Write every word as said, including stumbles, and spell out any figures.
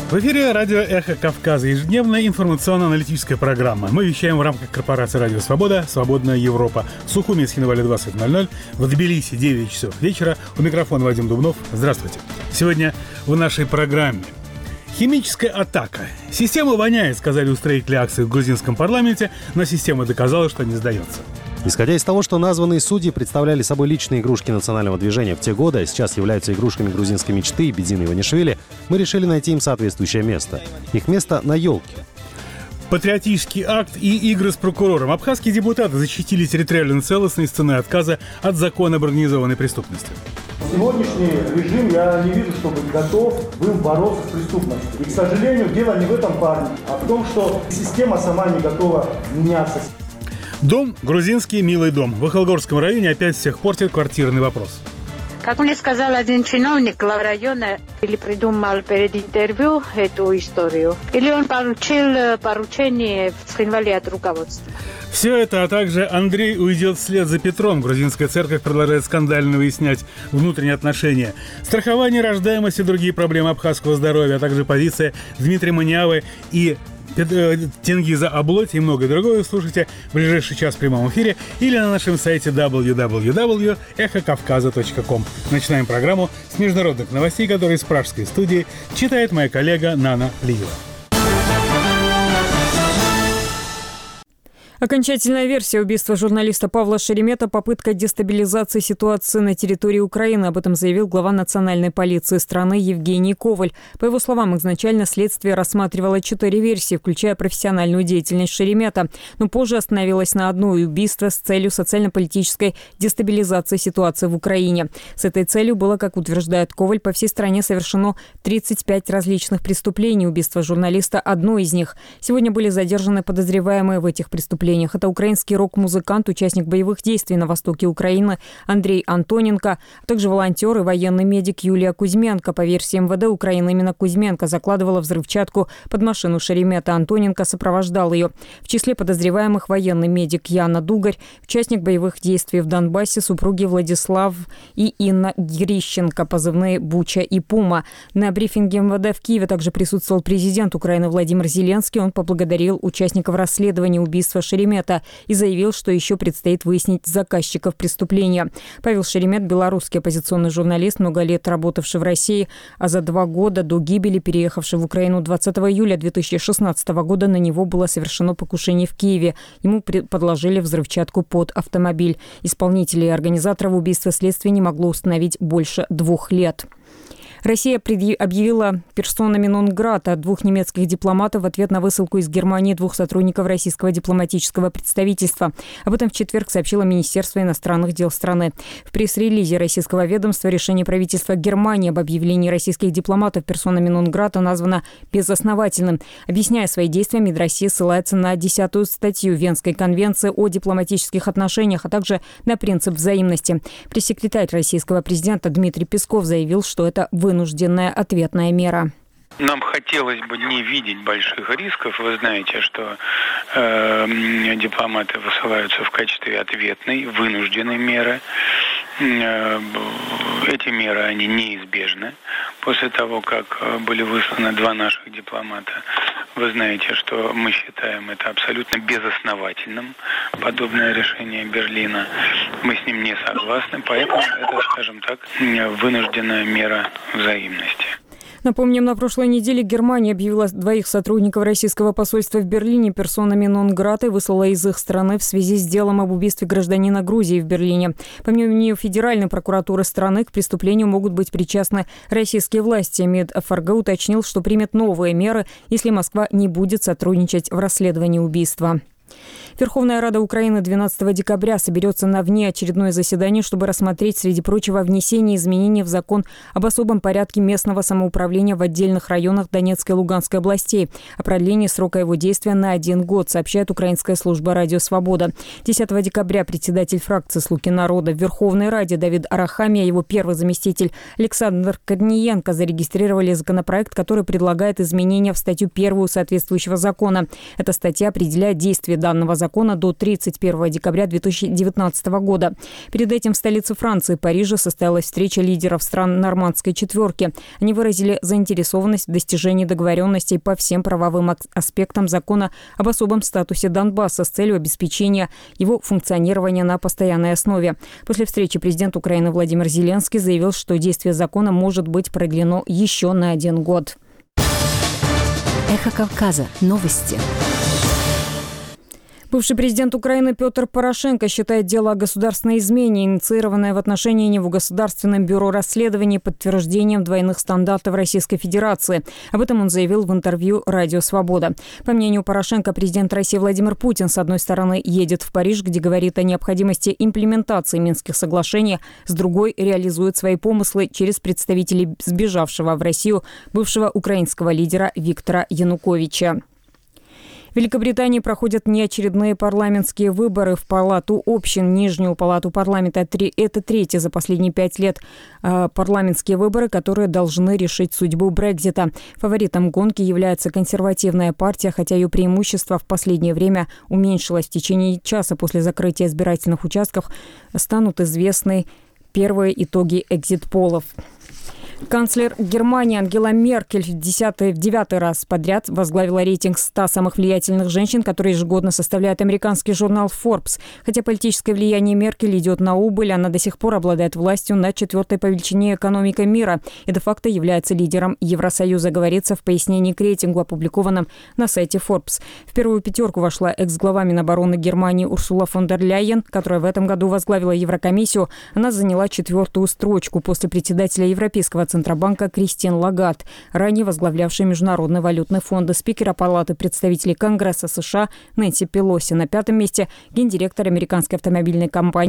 В эфире радио «Эхо Кавказа», ежедневная информационно-аналитическая программа. Мы вещаем в рамках корпорации «Радио Свобода», «Свободная Европа». В Сухуми, Схинвале двадцать ноль ноль, в Тбилиси девять часов вечера. У микрофона Вадим Дубнов. Здравствуйте. Сегодня в нашей программе химическая атака. Система воняет, сказали устроители акции в грузинском парламенте, но система доказала, что не сдается. Исходя из того, что названные судьи представляли собой личные игрушки национального движения в те годы, а сейчас являются игрушками грузинской мечты Бедзины Иванишвили, мы решили найти им соответствующее место. Их место на елке. Патриотический акт и игры с прокурором. Абхазские депутаты защитили территориальную целостность ценой отказа от закона об организованной преступности. Сегодняшний режим, я не вижу, чтобы готов был бороться с преступностью. И, к сожалению, дело не в этом парне, а в том, что система сама не готова меняться. Дом грузинский «Милый дом». В Ахалгорском районе опять всех портит квартирный вопрос. Как мне сказал один чиновник главрайона, или придумал перед интервью эту историю, или он получил поручение в Схинвале от руководства. Все это, а также Андрей уйдет вслед за Петром. Грузинская церковь продолжает скандально выяснять внутренние отношения. Страхование, рождаемость и другие проблемы абхазского здоровья, а также позиция Дмитрия Маниавы и Тенгиза Аблоти и многое другое слушайте в ближайший час в прямом эфире или на нашем сайте дабл ю дабл ю дабл ю точка эхо кавказа точка ком. Начинаем программу с международных новостей, которые из пражской студии читает моя коллега Нана Лиева. Окончательная версия убийства журналиста Павла Шеремета – попытка дестабилизации ситуации на территории Украины. Об этом заявил глава национальной полиции страны Евгений Коваль. По его словам, изначально следствие рассматривало четыре версии, включая профессиональную деятельность Шеремета, но позже остановилось на одной – убийство с целью социально-политической дестабилизации ситуации в Украине. С этой целью было, как утверждает Коваль, по всей стране совершено тридцать пять различных преступлений. Убийство журналиста – одно из них. Сегодня были задержаны подозреваемые в этих преступлениях. Это украинский рок-музыкант, участник боевых действий на востоке Украины Андрей Антоненко, а также волонтер и военный медик Юлия Кузьменко. По версии эм вэ дэ Украины, именно Кузьменко закладывала взрывчатку под машину Шеремета. Антоненко сопровождал ее. В числе подозреваемых военный медик Яна Дугарь, участник боевых действий в Донбассе, супруги Владислав и Инна Грищенко, позывные «Буча» и «Пума». На брифинге эм вэ дэ в Киеве также присутствовал президент Украины Владимир Зеленский. Он поблагодарил участников расследования убийства Шеремета и заявил, что еще предстоит выяснить заказчиков преступления. Павел Шеремет – белорусский оппозиционный журналист, много лет работавший в России, а за два года до гибели переехавший в Украину двадцатого июля две тысячи шестнадцатого года на него было совершено покушение в Киеве. Ему подложили взрывчатку под автомобиль. Исполнителей и организаторов убийства следствие не могло установить больше двух лет. Россия объявила персонами нон-грата двух немецких дипломатов в ответ на высылку из Германии двух сотрудников российского дипломатического представительства. Об этом в четверг сообщило Министерство иностранных дел страны. В пресс-релизе российского ведомства решение правительства Германии об объявлении российских дипломатов персонами нон-грата названо безосновательным. Объясняя свои действия, МИД России ссылается на десятую статью Венской конвенции о дипломатических отношениях, а также на принцип взаимности. Пресс-секретарь российского президента Дмитрий Песков заявил, что это вы вынужденная ответная мера. Нам хотелось бы не видеть больших рисков. Вы знаете, что э, дипломаты высылаются в качестве ответной, вынужденной меры. Э, эти меры, они неизбежны. После того, как были высланы два наших дипломата, вы знаете, что мы считаем это абсолютно безосновательным, подобное решение Берлина. Мы с ним не согласны, поэтому это, скажем так, вынужденная мера взаимности. Напомним, на прошлой неделе Германия объявила двоих сотрудников российского посольства в Берлине персонами нон-грата и выслала из их страны в связи с делом об убийстве гражданина Грузии в Берлине. По мнению Федеральной прокуратуры страны, к преступлению могут быть причастны российские власти. МИД эф эр гэ уточнил, что примет новые меры, если Москва не будет сотрудничать в расследовании убийства. Верховная Рада Украины двенадцатого декабря соберется на внеочередное заседание, чтобы рассмотреть, среди прочего, внесение изменений в закон об особом порядке местного самоуправления в отдельных районах Донецкой и Луганской областей, о продлении срока его действия на один год, сообщает украинская служба «Радио Свобода». десятого декабря председатель фракции «Слуги народа» в Верховной Раде Давид Арахамия и его первый заместитель Александр Корниенко зарегистрировали законопроект, который предлагает изменения в статью первую соответствующего закона. Эта статья определяет действие данного закона закона до тридцать первого декабря две тысячи девятнадцатого года. Перед этим в столице Франции, Париже, состоялась встреча лидеров стран Нормандской четверки. Они выразили заинтересованность в достижении договоренностей по всем правовым аспектам закона об особом статусе Донбасса с целью обеспечения его функционирования на постоянной основе. После встречи президент Украины Владимир Зеленский заявил, что действие закона может быть продлено еще на один год. Эхо Кавказа. Новости. Бывший президент Украины Петр Порошенко считает дело о государственной измене, инициированное в отношении него Государственным бюро расследований, подтверждением двойных стандартов Российской Федерации. Об этом он заявил в интервью «Радио Свобода». По мнению Порошенко, президент России Владимир Путин, с одной стороны, едет в Париж, где говорит о необходимости имплементации Минских соглашений, с другой реализует свои помыслы через представителей сбежавшего в Россию бывшего украинского лидера Виктора Януковича. В Великобритании проходят неочередные парламентские выборы в Палату общин, Нижнюю палату парламента. Это третьи за последние пять лет парламентские выборы, которые должны решить судьбу Брексита. Фаворитом гонки является консервативная партия, хотя ее преимущество в последнее время уменьшилось. В течение часа после закрытия избирательных участков станут известны первые итоги экзит-полов. Канцлер Германии Ангела Меркель в десятый, в девятый раз подряд возглавила рейтинг ста самых влиятельных женщин, который ежегодно составляет американский журнал Forbes. Хотя политическое влияние Меркель идет на убыль, она до сих пор обладает властью над четвертой по величине экономикой мира и де-факто является лидером Евросоюза, говорится в пояснении к рейтингу, опубликованном на сайте Forbes. В первую пятерку вошла экс-глава Минобороны Германии Урсула фон дер Ляйен, которая в этом году возглавила Еврокомиссию. Она заняла четвертую строчку после председателя Европейского Центробанка Кристин Лагард, ранее возглавлявшей Международный валютный фонд, и спикера Палаты представителей Конгресса США Нэнси Пелоси. На пятом месте гендиректор американской автомобильной компании